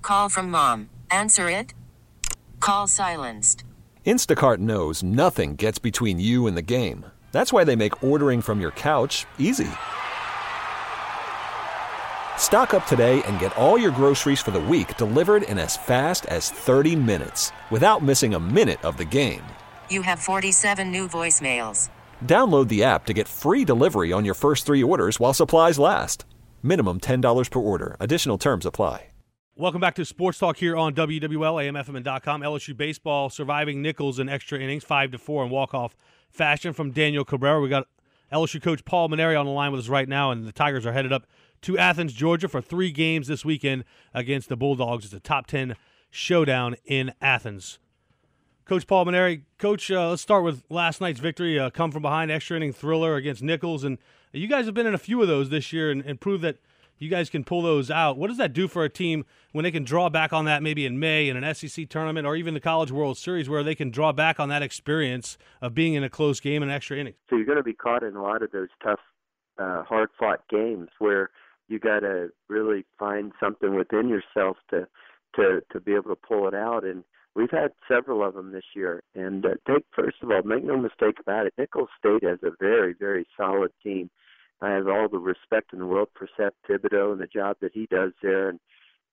Call from mom. Answer it. Call silenced. Instacart knows nothing gets between you and the game. That's why they make ordering from your couch easy. Stock up today and get all your groceries for the week delivered in as fast as 30 minutes without missing a minute of the game. You have 47 new voicemails. Download the app to get free delivery on your first 3 orders while supplies last. Minimum $10 per order. Additional terms apply. Welcome back to Sports Talk here on WWL, AMFM.com. LSU baseball surviving Nicholls in extra innings, 5-4 in walk-off fashion from Daniel Cabrera. We got LSU coach Paul Mainieri on the line with us right now, and the Tigers are headed up to Athens, Georgia for 3 games this weekend against the Bulldogs. It's a top 10 showdown in Athens. Coach Paul Mainieri, Coach, let's start with last night's victory, come from behind extra inning thriller against Nicholls, and you guys have been in a few of those this year and proved that you guys can pull those out. What does that do for a team when they can draw back on that maybe in May in an SEC tournament or even the College World Series where they can draw back on that experience of being in a close game and extra innings? So you're going to be caught in a lot of those tough, hard-fought games where you got to really find something within yourself to be able to pull it out. And we've had several of them this year. And first of all, make no mistake about it, Nicholls State has a very, very solid team. I have all the respect in the world for Seth Thibodeau and the job that he does there. And,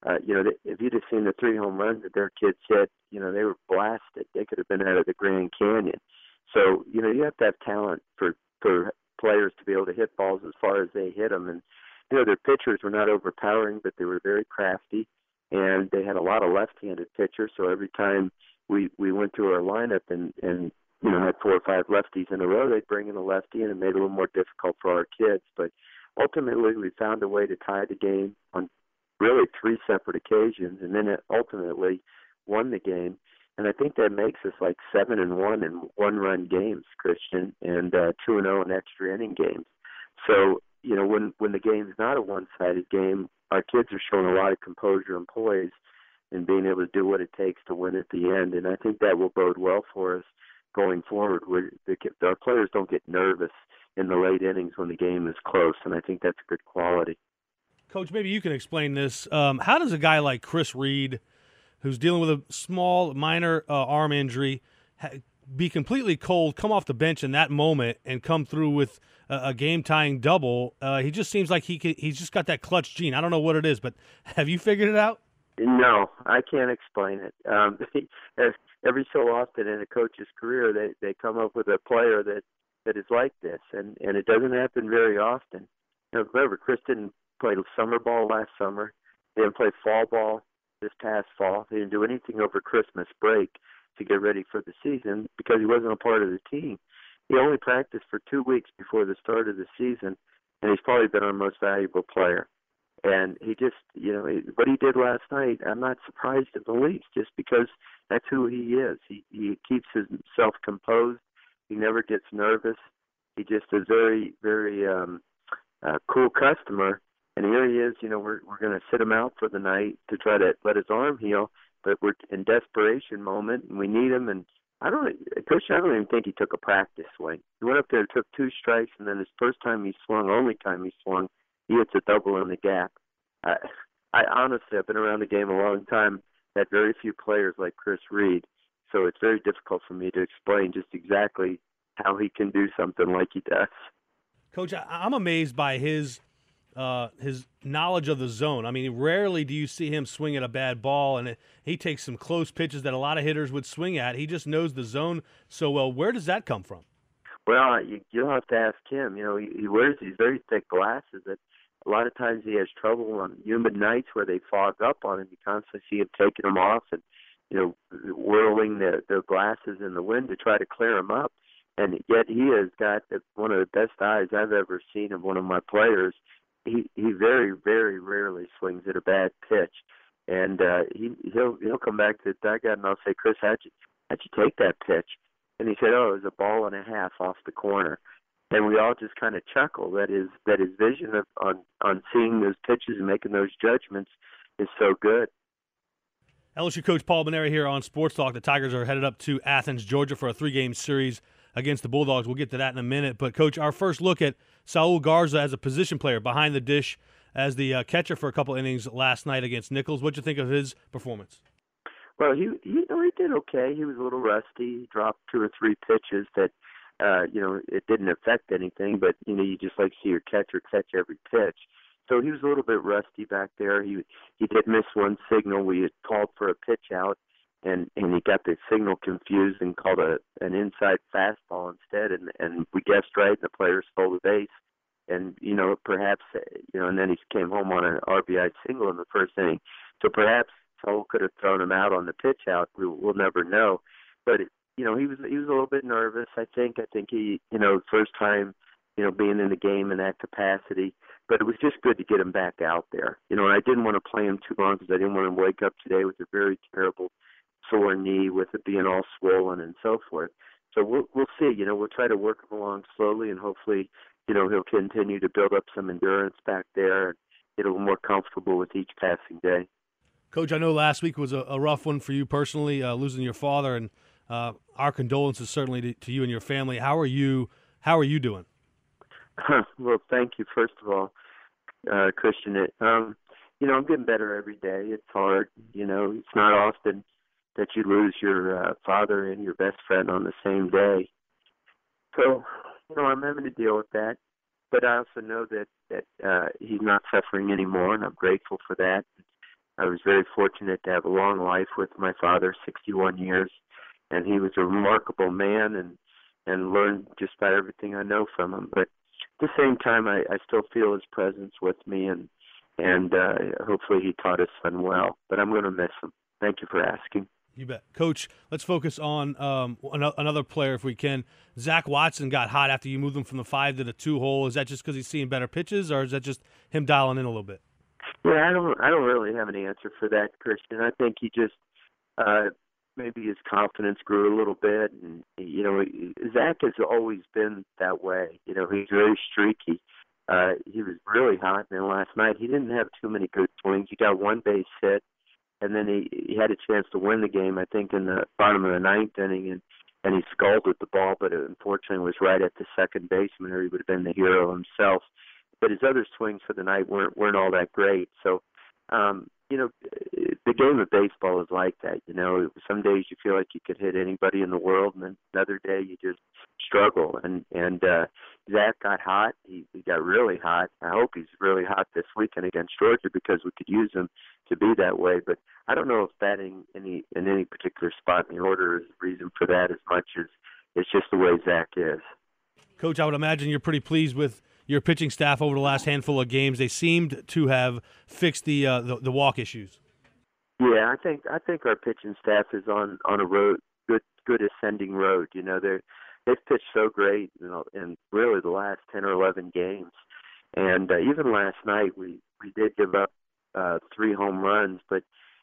if you'd have seen the 3 home runs that their kids hit, they were blasted. They could have been out of the Grand Canyon. So, you have to have talent for players to be able to hit balls as far as they hit them. And, their pitchers were not overpowering, but they were very crafty. And they had a lot of left-handed pitchers. So every time we went through our lineup and had 4 or 5 lefties in a row, they'd bring in a lefty, and it made it a little more difficult for our kids. But ultimately, we found a way to tie the game on really 3 separate occasions, and then it ultimately won the game. And I think that makes us like 7-1 in one-run games, Christian, and 2-0 in extra inning games. So, when the game's not a one-sided game, our kids are showing a lot of composure and poise and being able to do what it takes to win at the end. And I think that will bode well for us going forward, where our players don't get nervous in the late innings when the game is close, and I think that's a good quality. Coach, maybe you can explain this. How does a guy like Chris Reed, who's dealing with a small, minor arm injury, be completely cold, come off the bench in that moment, and come through with a game-tying double? He just seems like he's just got that clutch gene. I don't know what it is, but have you figured it out? No, I can't explain it. Every so often in a coach's career, they come up with a player that is like this, and it doesn't happen very often. Remember, Chris didn't play summer ball last summer. He didn't play fall ball this past fall. He didn't do anything over Christmas break to get ready for the season because he wasn't a part of the team. He only practiced for 2 weeks before the start of the season, and he's probably been our most valuable player. And he just, what he did last night, I'm not surprised in the least, just because that's who he is. He keeps himself composed. He never gets nervous. He just is very, very cool customer. And here he is, we're going to sit him out for the night to try to let his arm heal, but we're in desperation moment, and we need him. And Coach, I don't even think he took a practice swing. He went up there, took 2 strikes, and then his first time he swung, only time he swung, he hits a double in the gap. I honestly, I've been around the game a long time, had very few players like Chris Reed, so it's very difficult for me to explain just exactly how he can do something like he does. Coach, I'm amazed by his knowledge of the zone. I mean, rarely do you see him swing at a bad ball, and he takes some close pitches that a lot of hitters would swing at. He just knows the zone so well. Where does that come from? Well, you'll have to ask him. He wears these very thick glasses that a lot of times he has trouble on humid nights where they fog up on him. You constantly see him taking them off and, whirling the glasses in the wind to try to clear them up. And yet he has got one of the best eyes I've ever seen of one of my players. He very, very rarely swings at a bad pitch. And he'll come back to the dugout and I'll say, Chris, how'd you take that pitch? And he said, it was a ball and a half off the corner. And we all just kind of chuckle that his vision on seeing those pitches and making those judgments is so good. LSU coach Paul Mainieri here on Sports Talk. The Tigers are headed up to Athens, Georgia for a 3-game series against the Bulldogs. We'll get to that in a minute. But, Coach, our first look at Saul Garza as a position player behind the dish as the catcher for a couple innings last night against Nichols. What'd you think of his performance? Well, he did okay. He was a little rusty. He dropped 2 or 3 pitches that it didn't affect anything, but you just like to see your catcher catch every pitch. So he was a little bit rusty back there. He did miss one signal. We had called for a pitch out, and he got the signal confused and called an inside fastball instead, and we guessed right, and the player stole the base. And, perhaps, and then he came home on an RBI single in the first inning. So perhaps Saul could have thrown him out on the pitch out. We'll never know. But, he was a little bit nervous, I think. I think he, first time, being in the game in that capacity. But it was just good to get him back out there. And I didn't want to play him too long because I didn't want him to wake up today with a very terrible sore knee, with it being all swollen and so forth. So we'll see. We'll try to work him along slowly, and hopefully, he'll continue to build up some endurance back there and get a little more comfortable with each passing day. Coach, I know last week was a rough one for you personally, losing your father, and our condolences certainly to you and your family. How are you doing? Well, thank you, first of all, Christian. I'm getting better every day. It's hard. It's not often that you lose your father and your best friend on the same day. So, I'm having to deal with that. But I also know that he's not suffering anymore, and I'm grateful for that. I was very fortunate to have a long life with my father, 61 years, and he was a remarkable man and learned just about everything I know from him. But at the same time, I still feel his presence with me, and hopefully he taught his son well. But I'm going to miss him. Thank you for asking. You bet. Coach, let's focus on another player if we can. Zach Watson got hot after you moved him from the 5 to the 2 hole. Is that just because he's seeing better pitches, or is that just him dialing in a little bit? Yeah, I don't really have an answer for that, Christian. I think he just maybe his confidence grew a little bit, and Zach has always been that way. He's very streaky. He was really hot, and then last night he didn't have too many good swings. He got 1 base hit, and then he had a chance to win the game, I think, in the bottom of the 9th inning, and he scalded the ball, but it unfortunately was right at the second baseman, or he would have been the hero himself. But his other swings for the night weren't all that great. So, the game of baseball is like that. Some days you feel like you could hit anybody in the world, and then another day you just struggle. And Zach got hot. He got really hot. I hope he's really hot this weekend against Georgia, because we could use him to be that way. But I don't know if batting in any particular spot in the order is the reason for that, as much as it's just the way Zach is. Coach, I would imagine you're pretty pleased with your pitching staff over the last handful of games. They seemed to have fixed the walk issues. Yeah, I think our pitching staff is on a road, good ascending road. They've pitched so great, in really the last 10 or 11 games, and even last night we did give up 3 home runs, but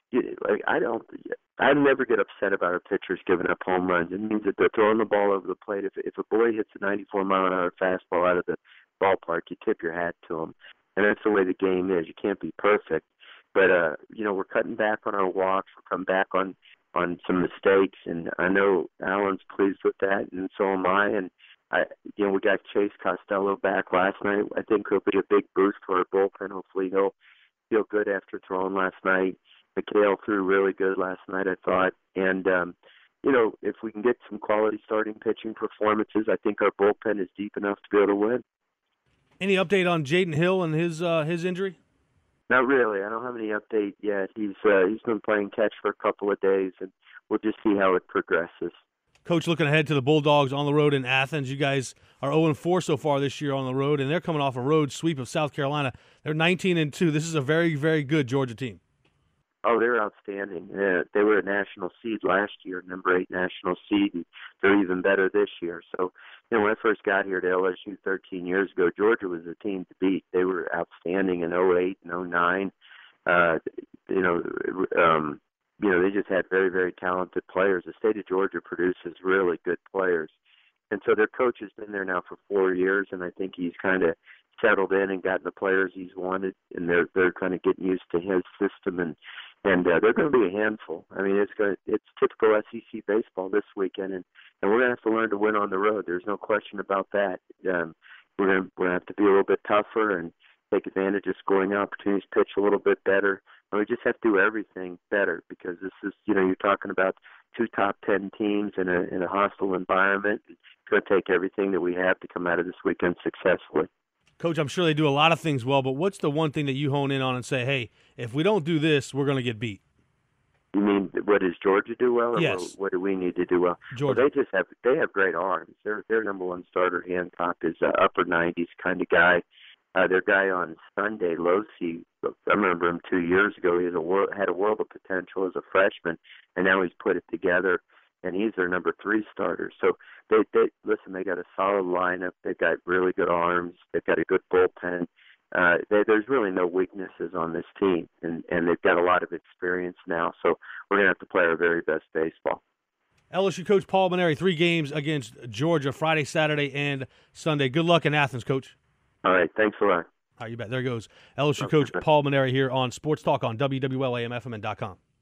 I never get upset about our pitchers giving up home runs. It means that they're throwing the ball over the plate. If a boy hits a 94-mile-an-hour fastball out of the ballpark, you tip your hat to him, and that's the way the game is. You can't be perfect, but we're cutting back on our walks. We're cutting back on some mistakes, and I know Alan's pleased with that, and so am I. And we got Chase Costello back last night. I think he'll be a big boost for our bullpen. Hopefully he'll feel good after throwing last night. McHale threw really good last night, I thought, and if we can get some quality starting pitching performances, I think our bullpen is deep enough to be able to win. Any update on Jaden Hill and his injury? Not really. I don't have any update yet. He's been playing catch for a couple of days, and we'll just see how it progresses. Coach, looking ahead to the Bulldogs on the road in Athens, you guys are 0-4 so far this year on the road, and they're coming off a road sweep of South Carolina. They're 19-2. This is a very, very good Georgia team. Oh, they're outstanding. They were a national seed last year, number 8 national seed, and they're even better this year. So, when I first got here to LSU 13 years ago, Georgia was a team to beat. They were outstanding in 08 and 09. They just had very, very talented players. The state of Georgia produces really good players. And so their coach has been there now for 4 years, and I think he's kind of settled in and gotten the players he's wanted, and they're kind of getting used to his system, and they're going to be a handful. I mean, it's typical SEC baseball this weekend, and we're going to have to learn to win on the road. There's no question about that. We're going to have to be a little bit tougher, and take advantage of scoring opportunities, pitch a little bit better. And we just have to do everything better because this is, you're talking about 2 top 10 teams in a hostile environment. It's going to take everything that we have to come out of this weekend successfully. Coach, I'm sure they do a lot of things well, but what's the one thing that you hone in on and say, hey, if we don't do this, we're going to get beat? You mean what does Georgia do well, or yes. what do we need to do well? Georgia. Well, they have great arms. Their number one starter, Hancock, is upper 90s kind of guy. Their guy on Sunday, Losey, I remember him 2 years ago. He had a world of potential as a freshman, and now he's put it together, and he's their number 3 starter. So they got a solid lineup. They've got really good arms. They've got a good bullpen. There's really no weaknesses on this team, and they've got a lot of experience now. So we're going to have to play our very best baseball. LSU coach Paul Mainieri, 3 games against Georgia, Friday, Saturday, and Sunday. Good luck in Athens, Coach. All right, thanks a lot. All right, you bet. There goes LSU coach Paul Mainieri here on Sports Talk on WWL, AM, FM, and .com.